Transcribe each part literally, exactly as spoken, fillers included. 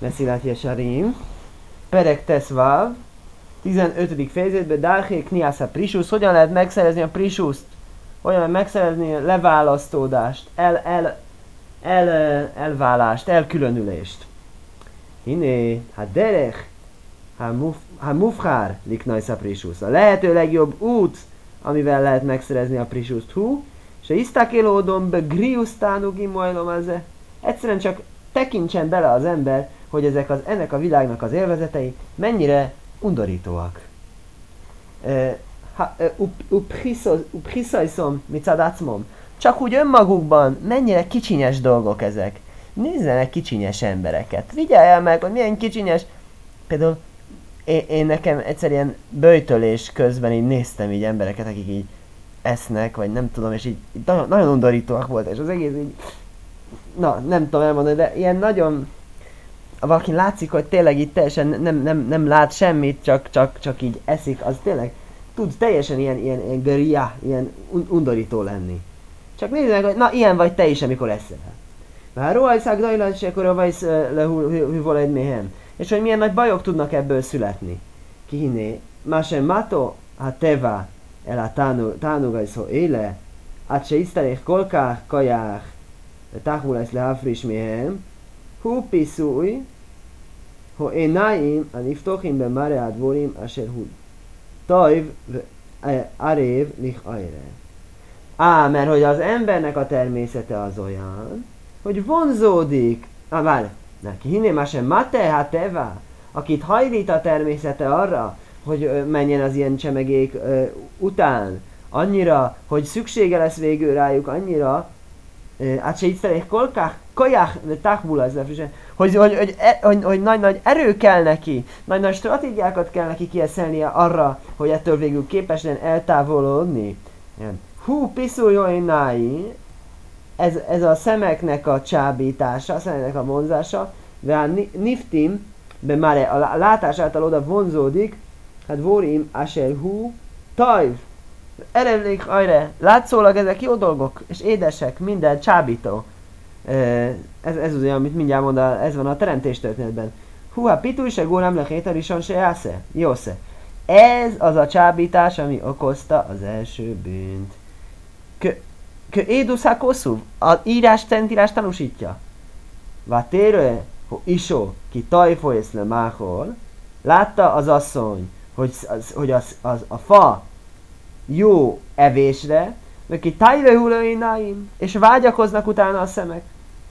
Messzilat Yesarim, Perek Teszvav, tizenötödik fejezetben Dárhé Kniásza Prishusz, hogyan lehet megszerezni a Prisuszt? Hogyan lehet megszerezni a leválasztódást, el, el, el, elválást, elkülönülést? Hiné, ha derech, ha mufhár liknajsza Prishusz. A lehető legjobb út, amivel lehet megszerezni a Prisuszt. Hú, se isztakélódom be griusztánuk imajlom az. Egyszerűen csak tekintsen bele az ember, hogy ezek az, ennek a világnak az élvezetei mennyire undorítóak. Uphiszajszom micadacmom. Csak úgy önmagukban mennyire kicsinyes dolgok ezek. Nézzenek kicsinyes embereket. Vigyelj meg, hogy milyen kicsinyes. Például én, én nekem egyszerűen böjtölés közben így néztem így embereket, akik így esznek, vagy nem tudom, és így, így nagyon, nagyon undorítóak voltak, és az egész így, na, nem tudom elmondani, de ilyen nagyon, valaki látszik, hogy tényleg így teljesen nem, nem, nem lát semmit, csak, csak, csak így eszik, az tényleg tud teljesen ilyen, ilyen, ilyen göria, ilyen undorító lenni. Csak nézd meg, hogy na, ilyen vagy te is, amikor eszel. Már rohajszák dajlán se, akkor a vajsz lehűvol egy méhem. És hogy milyen nagy bajok tudnak ebből születni. Kihiné, má sem mato, ha teva, el a tánugajszó éle, át se isztelék kolkák, kaják, táhulajsz lehafris méhem, hú piszúj, ho énáim, a niftochim be mare advorim, asher hú tajv, arév, lich ajre. Á, mert hogy az embernek a természete az olyan, hogy vonzódik. Á, várj, neki hinné már sem mate, hát teva, akit hajlít a természete arra, hogy menjen az ilyen csemegék ö, után, annyira, hogy szüksége lesz végül rájuk, annyira, át se így kolkák, kaják, tákbula ez lefrisen, hogy, hogy, hogy, hogy, hogy nagy-nagy erő kell neki, nagy-nagy stratégiákat kell neki kieszelnie arra, hogy ettől végül képes legyen eltávolodni. Hú, piszuljóinái, ez, ez a szemeknek a csábítása, a szemeknek a vonzása, de a niftim, be már a látás által oda vonzódik, hát vorim, asher hú, tajv, erevlék ajre, látszólag ezek jó dolgok, és édesek, minden csábító. Ez, ez az olyan, amit mindjárt mond, ez van a teremtés történetben. Hú, hát pitúj se górám lechétel is se jásze, jósze. Ez az a csábítás, ami okozta az első bűnt. Kö édusz ha kosszú, az írás, szentírás tanúsítja. Vátérő, hogy isó, ki tajfolysz le máhol, látta az asszony, hogy, az, hogy az, az, a fa jó evésre, mert ki tájlőhulőináim, és vágyakoznak utána a szemek.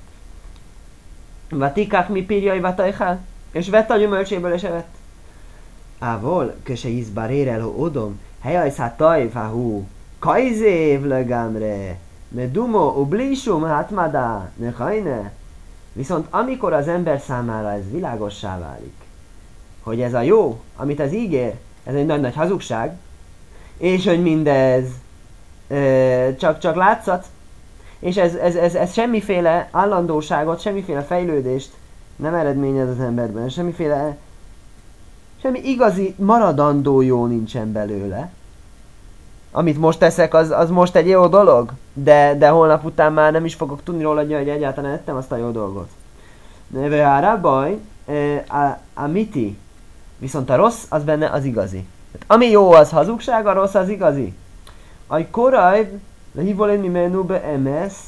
Vatikák mi pirjai vatajhál, és vett a gyümölcséből és evett. Ávol, köse ízbár érel, ho odom, helyajsz hát tajfá hú, kajzév legámre, me dumo ublisum hát madá, ne hajne. Viszont amikor az ember számára ez világossá válik, hogy ez a jó, amit az ígér, ez egy nagy-nagy hazugság, és hogy mindez ö, csak, csak látszat, és ez, ez, ez, ez semmiféle állandóságot, semmiféle fejlődést nem eredményez az emberben, semmiféle, semmi igazi maradandó jó nincsen belőle. Amit most teszek, az, az most egy jó dolog, de, de holnap után már nem is fogok tudni róla, hogy egyáltalán ettem azt a jó dolgot. Neve a baj, a, a miti, viszont a rossz, az benne az igazi. Tehát ami jó, az hazugság, a rossz az igazi. Aj korajb, le hívol én mi menú be emesz,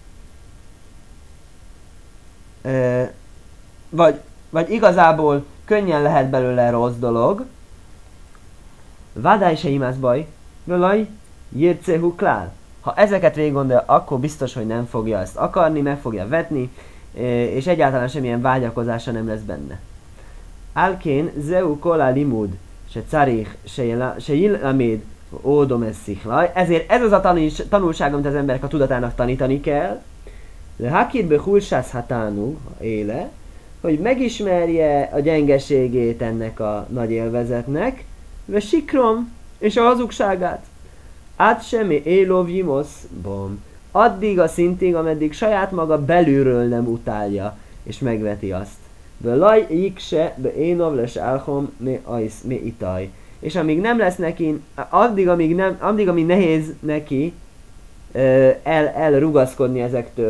vagy, vagy igazából könnyen lehet belőle rossz dolog. Vádály se imász baj, völaj, jircehu klál. Ha ezeket végig gondolja, akkor biztos, hogy nem fogja ezt akarni, meg fogja vetni, és egyáltalán semmilyen vágyakozása nem lesz benne. Álkén zeu kola limud, se carich, se jilaméd, ódom ez szichlaj. Ezért ez az a tanulság, amit az emberek a tudatának tanítani kell. Le hakirbe hulsász hatánú, éle, hogy megismerje a gyengeségét ennek a nagy élvezetnek, ve sikrom, és a hazugságát. Át semmi élov jimosz, bom. Addig a szintig, ameddig saját maga belülről nem utálja, és megveti azt. Be laj ikse, be énov les álhom, me ajsz, me itaj. És amíg nem lesz neki, addig, amíg, nem, addig, amíg nehéz neki el, elrugaszkodni ezektől,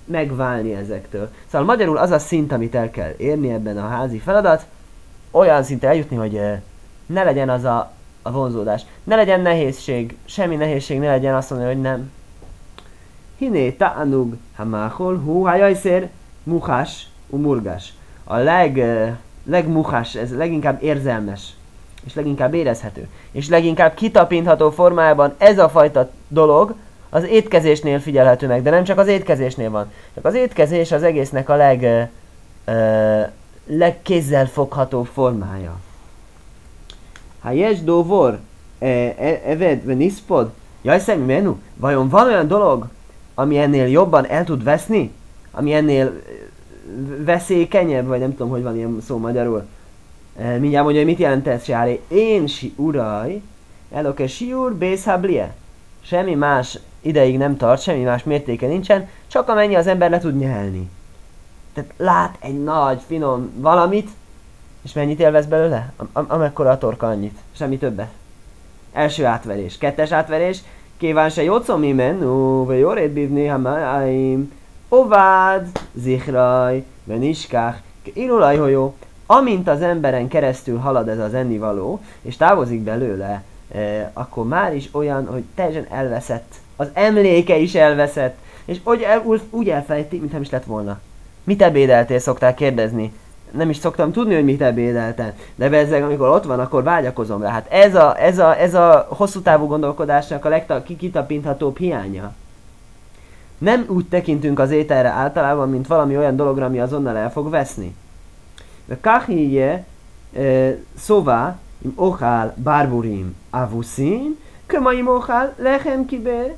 megválni ezektől. Szóval magyarul az a szint, amit el kell érni ebben a házi feladat, olyan szintre eljutni, hogy ne legyen az a, a vonzódás. Ne legyen nehézség, semmi nehézség ne legyen azt mondani, hogy nem. Hiné ta'anug hamáhol hu hajajszér muhás umurgás. A leg, legmuhás, ez leginkább érzelmes, és leginkább érezhető, és leginkább kitapintható formájában ez a fajta dolog az étkezésnél figyelhető meg, de nem csak az étkezésnél van. Csak az étkezés az egésznek a leg, ö, ö, legkézzel fogható formája. Ha jes dovor eved veniszpod, jaj szem menu, vajon van olyan dolog, ami ennél jobban el tud veszni? Ami ennél veszékenyebb, vagy nem tudom, hogy van ilyen szó magyarul. E, mindjárt mondja, hogy mit jelent ez, Sári. Én si uraj, eloke siur bészhablie. Semmi más ideig nem tart, semmi más mértéke nincsen, csak amennyi az ember le tud nyelni. Tehát lát egy nagy, finom valamit, és mennyit élvez belőle? Am- amekkora a torka, annyit. Semmi többet. Első átverés. Kettes átverés. Kíván se jocom imenu, vagy orét bívni, ha máim. Ovád, zichraj, veniskák, irulaj holyó. Amint az emberen keresztül halad ez az ennivaló, és távozik belőle, eh, akkor már is olyan, hogy teljesen elveszett. Az emléke is elveszett. És úgy, el, úgy elfelejti, mintha nem is lett volna. Mit ebédeltél, szokták kérdezni. Nem is szoktam tudni, hogy mit ebédeltem. De bezzeg, amikor ott van, akkor vágyakozom rá. Hát ez a, ez a, ez a hosszú távú gondolkodásnak a legkitapinthatóbb hiánya. Nem úgy tekintünk az ételre általában, mint valami olyan dologra, ami azonnal el fog veszni. Kahije szóvá im ochál barburim avuszim, köma im ochál lechem kibe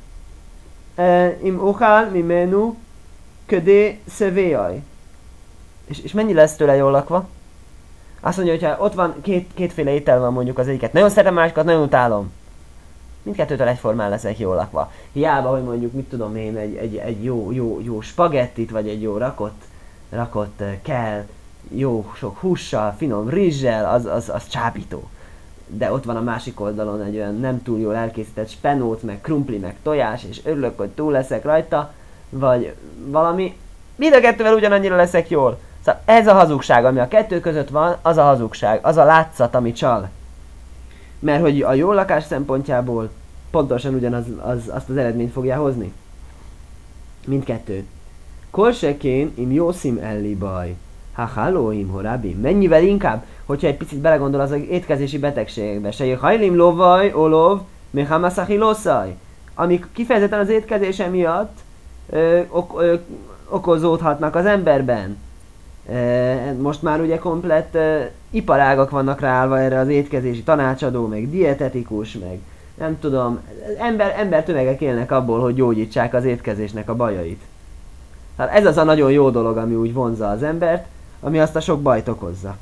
im ochál mimenu ködé szevéjaj. És, és mennyi lesz tőle jól lakva? Azt mondja, hogyha ott van, két, kétféle étel van mondjuk az egyiket. Nagyon szeretem, másikat nagyon utálom. Mindkettőtől egyformán leszek jól lakva. Hiába, hogy mondjuk, mit tudom én, egy, egy, egy jó, jó, jó spagettit, vagy egy jó rakott, rakott uh, kell, jó sok hússal, finom rizssel, az, az, az csábító. De ott van a másik oldalon egy olyan nem túl jól elkészített spenót, meg krumpli, meg tojás, és örülök, hogy túl leszek rajta, vagy valami. Mind a kettővel ugyanannyira leszek jól. Szóval ez a hazugság, ami a kettő között van, az a hazugság, az a látszat, ami csal. Mert hogy a jó lakás szempontjából pontosan ugyanaz az, azt az eredményt fogja hozni. Mindkettő. Korsekén im jószim elli baj. Ha hallóim horabim. Mennyivel inkább, hogyha egy picit belegondol az étkezési betegségekbe. Se hajlim lovaj, olov, mehamaszahi loszaj. Amik kifejezetten az étkezése miatt ö, ok, ö, okozódhatnak az emberben. E, most már ugye komplett e, iparágak vannak ráállva erre az étkezési tanácsadó, meg dietetikus, meg nem tudom, ember, embertömegek élnek abból, hogy gyógyítsák az étkezésnek a bajait. Tehát ez az a nagyon jó dolog, ami úgy vonzza az embert, ami azt a sok bajt okozza.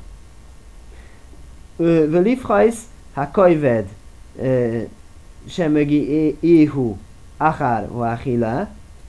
Völifhajsz, ha kajved semögi éhu achár váhila,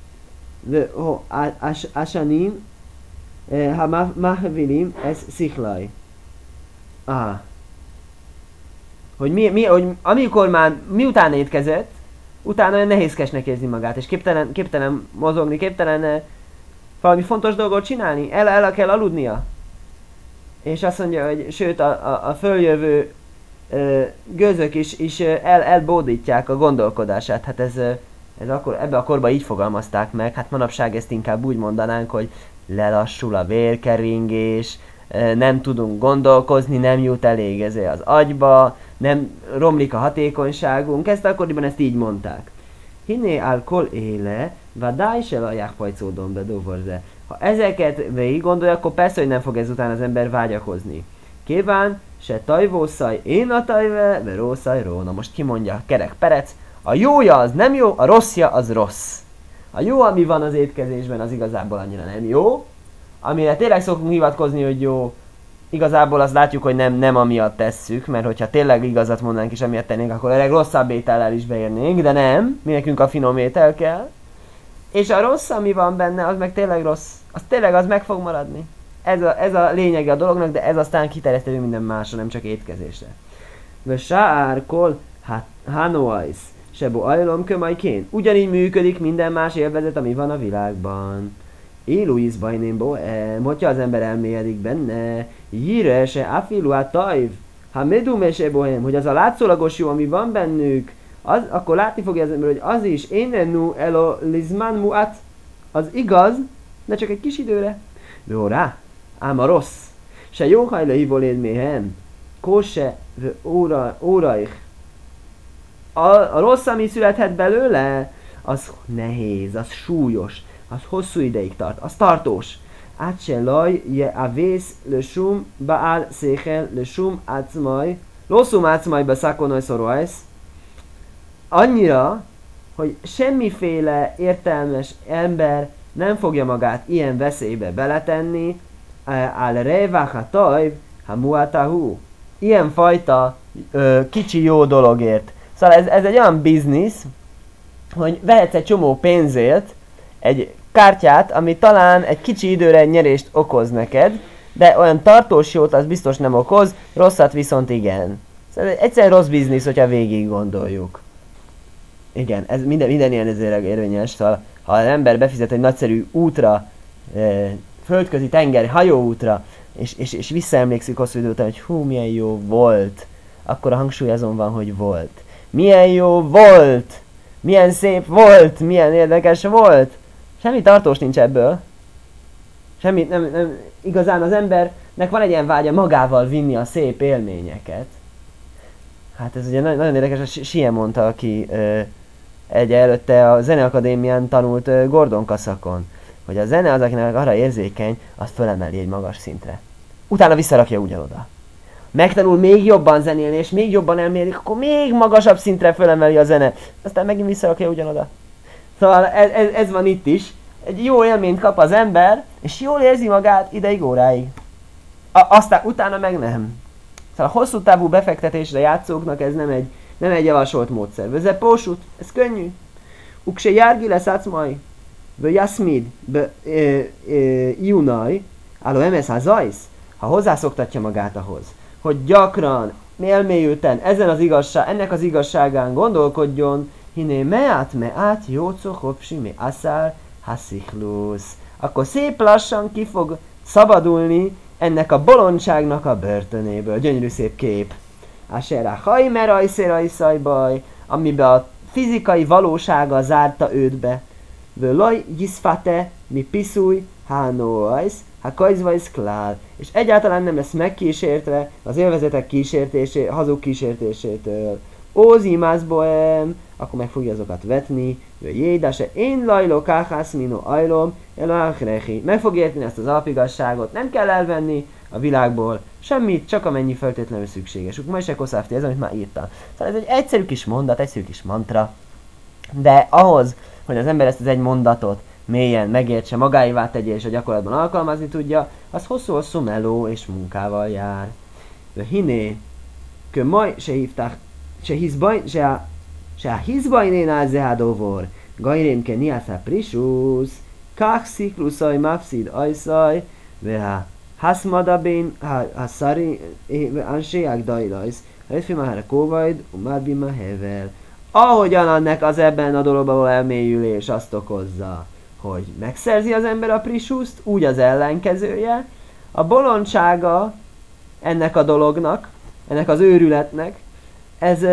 asanim ha mahvilim, ez szichlaj. Ah. Hogy, mi, mi, hogy amikor már miután étkezett, utána olyan nehézkesnek érzi magát, és képtelen, képtelen mozogni, képtelen valami fontos dolgot csinálni, el, el kell aludnia. És azt mondja, hogy sőt a, a, a följövő ö, gőzök is, is el, elbódítják a gondolkodását. Hát ez, ez akkor, ebbe a korban így fogalmazták meg, hát manapság ezt inkább úgy mondanánk, hogy lelassul a vérkeringés, nem tudunk gondolkozni, nem jut elég ezért az agyba, nem romlik a hatékonyságunk, ezt akkoriban ezt így mondták. Hiné alkohol éle, vadály se laják pajcódon bedóvorze. Ha ezeket végig gondolja, akkor persze, hogy nem fog ezután az ember vágyakozni. Kíván, se tajvószaj, én a tajve, ve rószaj ró. Na most kimondja kerek perec, a jója az nem jó, a rosszja az rossz. A jó, ami van az étkezésben, az igazából annyira nem jó. Amire tényleg szokunk hivatkozni, hogy jó, igazából azt látjuk, hogy nem, nem amiatt tesszük, mert hogyha tényleg igazat mondanánk és amiatt tennénk, akkor a legrosszabb étellel is beérnénk, de nem, mi nekünk a finom étel kell. És a rossz, ami van benne, az meg tényleg rossz. Az tényleg az meg fog maradni. Ez a, ez a lényege a dolognak, de ez aztán kiterjeszthető minden másra, nem csak étkezésre. Ve sár kol hanoais Sebo ajlom kömajkén. Ugyanígy működik minden más élvezet, ami van a világban. Éluiz bajnén bohem, hogyha az ember elmélyedig benne, jire se afilu a tajv, ha medume se bohem, hogy az a látszólagos jó, ami van bennük, az, akkor látni fogja az ember, hogy az is énennu elo lizman muat, az igaz, de csak egy kis időre. Jó rá, ám a rossz. Se jó hajla hivoléd méhem, kóse óra, óraich. A, a rossz, ami születhet belőle, az nehéz, az súlyos, az hosszú ideig tart, az tartós. Átse laj, je a vész, le sum, baál, széchel, le sum, átszmaj, losszum átszmajba szakonaj szorojsz. Annyira, hogy semmiféle értelmes ember nem fogja magát ilyen veszélybe beletenni, áll reváha tajv, ha muatahu. Ilyen fajta ö, kicsi jó dologért. Szóval ez, ez egy olyan biznisz, hogy vehetsz egy csomó pénzért egy kártyát, ami talán egy kicsi időre egy nyerést okoz neked, de olyan tartós jót az biztos nem okoz, rosszat viszont igen. Szóval ez egyszer rossz biznisz, hogyha végig gondoljuk. Igen, ez minden, minden ilyen ezért érvényes, szóval ha az ember befizet egy nagyszerű útra, e, földközi tenger, hajóútra, és, és, és visszaemlékszik hosszú idő után, hogy hú, milyen jó volt, akkor a hangsúly azon van, hogy volt. Milyen jó volt! Milyen szép volt! Milyen érdekes volt! Semmi tartós nincs ebből. Semmi, nem, nem, igazán az embernek van egy ilyen vágya magával vinni a szép élményeket. Hát ez ugye nagyon érdekes, a Sie mondta, aki ö, egy előtte a Zeneakadémián tanult ö, Gordon Kaszakon, hogy a zene az, akinek arra érzékeny, azt fölemeli egy magas szintre. Utána visszarakja ugyanoda. Megtanul még jobban zenélni, és még jobban elmérik, akkor még magasabb szintre fölemeli a zene. Aztán megint visszarakja ugyanoda. Szóval ez, ez, ez van itt is. Egy jó élményt kap az ember, és jól érzi magát ideig, óráig. A, aztán utána meg nem. Szóval a hosszú távú befektetésre játszóknak ez nem egy, nem egy javasolt módszer. Vöze pósut, ez könnyű. Ukse járgi lesz átszmaj, vö jaszmid, be iunaj, álló emes hazajsz, ha hozzászoktatja magát ahhoz, hogy gyakran, elmélyülten ezen az igazság, ennek az igazságán gondolkodjon, hiné meát meát jócó hopsi me aszár hasziklusz. Akkor szép lassan ki fog szabadulni ennek a bolondságnak a börtönéből. Gyönyörű szép kép. Asera hajmer ajszérajszajbaj, amiben a fizikai valósága zárta őt be. Völaj jiszfate mi piszúj hánóajsz, ha kajzvajsz klál. És egyáltalán nem lesz megkísértve az élvezetek kísértésé, hazug kísértésétől. Ózimász bohem, akkor meg fogja azokat vetni, jédase én lajló káhász mino ajlom, elachrechi. Meg fog érteni ezt az alapigazságot, nem kell elvenni a világból semmit, csak amennyi feltétlenül szükséges. Uk majd se koszávti, ez amit már írtam. Szóval ez egy egyszerű kis mondat, egyszerű kis mantra, de ahhoz, hogy az ember ezt az egy mondatot mélyen megértse, magáévá tegye és a gyakorlatban alkalmazni tudja, az hosszú-hosszú meló és munkával jár. De hiné, kö maj se hívták, se hizbaj, se a, se a hizbajnénál zehádóvor, gajrémke niászá prisusz, kák szikluszaj mafszid ajszaj, veha haszmadabén, ha szari, anséják dajlajsz, ha már a kóvajd, umárbi ma hevel. Ahogyan annak az ebben a dologban való elmélyülés azt okozza, hogy megszerzi az ember a prisuszt, úgy az ellenkezője, a bolondsága ennek a dolognak, ennek az őrületnek, ez,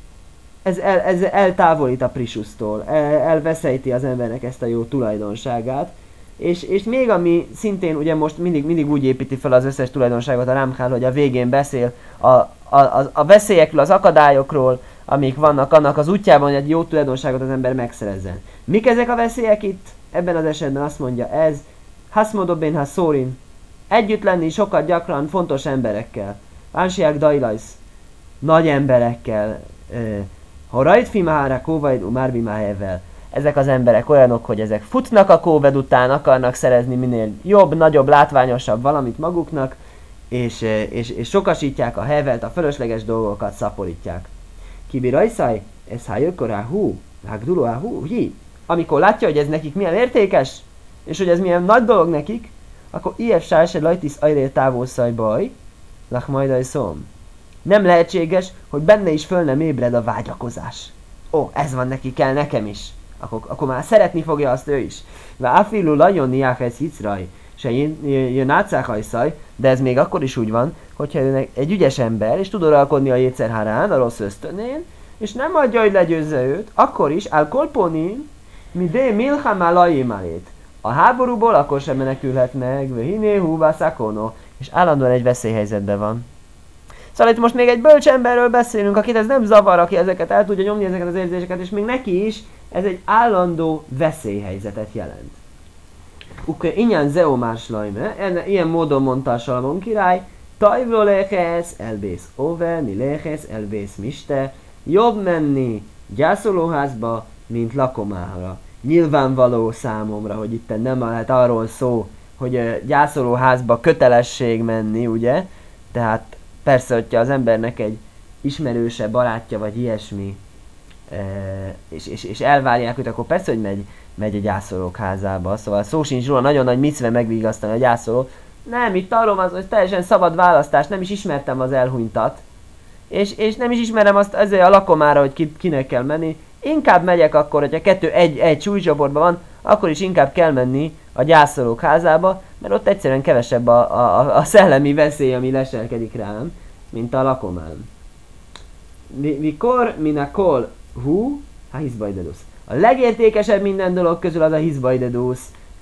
ez, el, ez eltávolít a prisusztól, el, elveszejti az embernek ezt a jó tulajdonságát, és, és még ami szintén ugye most mindig, mindig úgy építi fel az összes tulajdonságot a Ramchal, hogy a végén beszél a, a, a, a veszélyekről, az akadályokról, amik vannak annak az útjában, hogy egy jó tulajdonságot az ember megszerezzen. Mik ezek a veszélyek itt? Ebben az esetben azt mondja ez, haszmodobén ha szórin, együtt lenni sokat gyakran fontos emberekkel, Vánsiák dajlajsz, nagy emberekkel, ha rajt fimára kóvaid umárbi máhevel. Ezek az emberek olyanok, hogy ezek futnak a kóved után, akarnak szerezni minél jobb, nagyobb, látványosabb valamit maguknak, és, és, és sokasítják a hevelt, a fölösleges dolgokat szaporítják. Kibi rajszaj, ez hájökorá hú, hágdulóá hú, hi. Amikor látja, hogy ez nekik milyen értékes, és hogy ez milyen nagy dolog nekik, akkor ilyes sájse lajtisz ajrél távolszaj baj, lach majdaj szóm. Nem lehetséges, hogy benne is föl nem ébred a vágyakozás. Ó, ez van neki, kell nekem is. Akkor, akkor már szeretni fogja azt ő is. Ve afilu lajon niáhez hicraj, se jön átszáhajszaj, de ez még akkor is úgy van, hogyha ő egy ügyes ember, és tud uralkodni a jétszer hárán, a rossz ösztönén, és nem adja, hogy legyőzze őt, akkor is, al kolponin, mi de milhamá lajémálét. A háborúból akkor sem menekülhet meg, ve hiné húvá szakono, és állandóan egy veszélyhelyzetben van. Szóval itt most még egy bölcs emberről beszélünk, akit ez nem zavar, aki ezeket el tudja nyomni, ezeket az érzéseket, és még neki is ez egy állandó veszélyhelyzetet jelent. Uke inyan zeomás lajme, ilyen módon mondta a Salamon király, tajvlo lehesz, elvész ove, mi lehesz, elvész miste, jobb menni gyászolóházba, mint lakomára. Nyilvánvaló számomra, hogy itt nem lehet arról szó, hogy gyászolóházba kötelesség menni, ugye? Tehát persze, hogyha az embernek egy ismerőse, barátja vagy ilyesmi, és, és, és elvárják őt, akkor persze, hogy megy, megy a gyászolók házába. Szóval szó sincs róla, nagyon nagy micve megvigasztani a gyászolót. Nem, itt arról van, hogy teljesen szabad választás, nem is ismertem az elhunytat. És, és nem is ismerem azt azért a lakomára, hogy ki, kinek kell menni. Inkább megyek akkor, hogyha kettő egy, egy súlycsoportban van, akkor is inkább kell menni a gyászolók házába, mert ott egyszerűen kevesebb a, a, a szellemi veszély, ami leselkedik rám, mint a lakomán. Mikor, minakol, hú, ha hizbajdedusz. A legértékesebb minden dolog közül az a hizbajdedusz.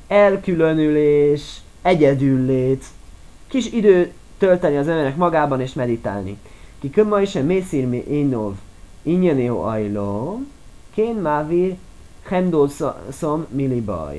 Elkülönülés, egyedüllét, kis idő tölteni az emberek magában és meditálni. Ki kömma is a mészírmi énov, ingyeného ajló, kén mávir, hendószom milibaj.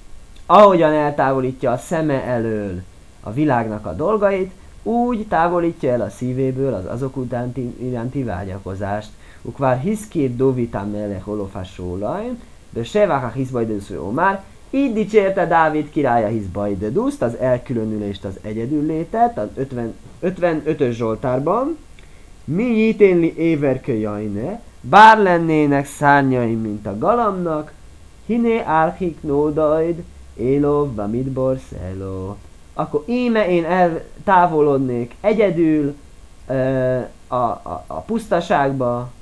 Ahogyan eltávolítja a szeme elől a világnak a dolgait, úgy távolítja el a szívéből az azok utánti, iránti vágyakozást. Ukvár hiszkét dovitám melech olofásólaj, de sevák a hizbajdeduszt omár, így dicsérte Dávid királya hizbajdeduszt, az elkülönülést, az egyedüllétet, az ötvenötös Zsoltárban. Mi jiténli éverkő jajne, bár lennének szárnyaim, mint a galamnak, hiné árchik nódajd, élov, bamidbor, szeló. Akkor íme én eltávolodnék egyedül ö, a, a, a pusztaságba,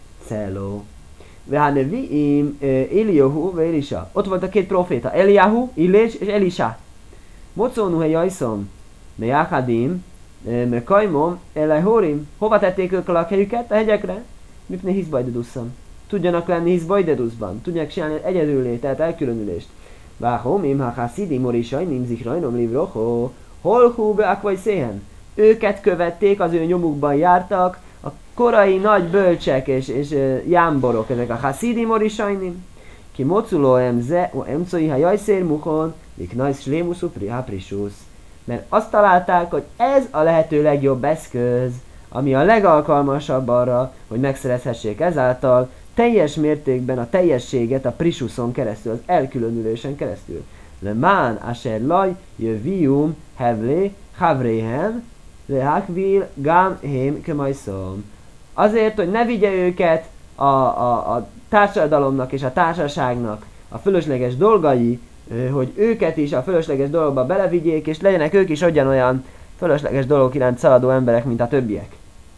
szeló. Veháne viím Eliyahu ve Elisa. Ott volt a két proféta, Eliyahu, Illés és Elisa. Mocónu he jajszom, me jáhadim, me kajmom, elejhorim. Hova tették ők a lakhelyüket? A hegyekre? Mipne hizbajdeduszam. Tudjanak lenni hizbajdeduszban. Tudják csinálni egyedüllétet, elkülönülést. Váhom, im ha haszidi morisaj, nimzik rajnom livroho. Hol hú be akvaj széhen. Őket követték, az ő nyomukban jártak, a korai nagy bölcsek és, és uh, jámborok, ezek a haszidi morisajnim. Ki moculó emze, o emcoi ha jajszér muhon, mik najsz slémuszú prihaprisusz. Mert azt találták, hogy ez a lehető legjobb eszköz, ami a legalkalmasabb arra, hogy megszerezhessék ezáltal teljes mértékben a teljességet a prisuszon keresztül, az elkülönülésen keresztül. Le mán asher laj jövium hevlé havréhen le hakvil gám hém kemajszom. Azért, hogy ne vigye őket a, a, a társadalomnak és a társaságnak a fölösleges dolgai, hogy őket is a fölösleges dologba belevigyék, és legyenek ők is ugyanolyan fölösleges dolgok iránt szaladó emberek, mint a többiek.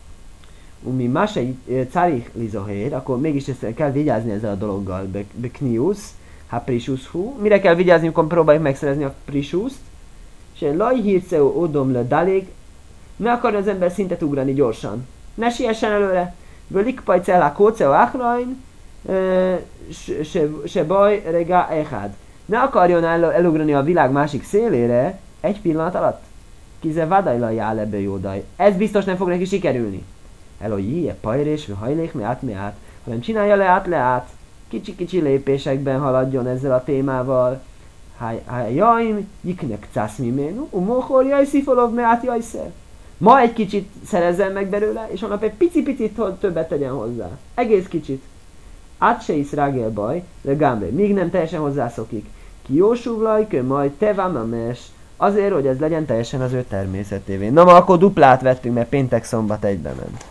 Umi másai cárich lizohér, akkor mégis ezt kell vigyázni ezzel a dologgal. Bekniusz, ha prisusz hú. Mire kell vigyázni, amikor próbáljuk megszerezni a prisuszt? És egy laj hírceu odom le dalig. Ne akarja az ember szintet ugrani gyorsan. Ne siessen előre. Völik pajcelá kóceu áhrain, se baj rega echad. Ne akarjon el, elugrani a világ másik szélére egy pillanat alatt. Kize vadajla jár ebbe jódaj. Ez biztos nem fog neki sikerülni. Eloi, e pajrés, me hajlék, me át, me át. Hanem csinálja le át, le át. Kicsi-kicsi lépésekben haladjon ezzel a témával. Jaim, jiknek cászmi ménu, umóhol jaj szifolov, me át jajszer. Ma egy kicsit szerezzen meg belőle, és holnap egy pici-picit többet tegyen hozzá. Egész kicsit. Át se is rágél baj, de gámbe, míg nem teljesen hozzászokik. Ki jósúvlaj, kö majd te vámames. Azért, hogy ez legyen teljesen az ő természetévé. Na ma akkor duplát vettünk, mert péntek szombat egyben ment.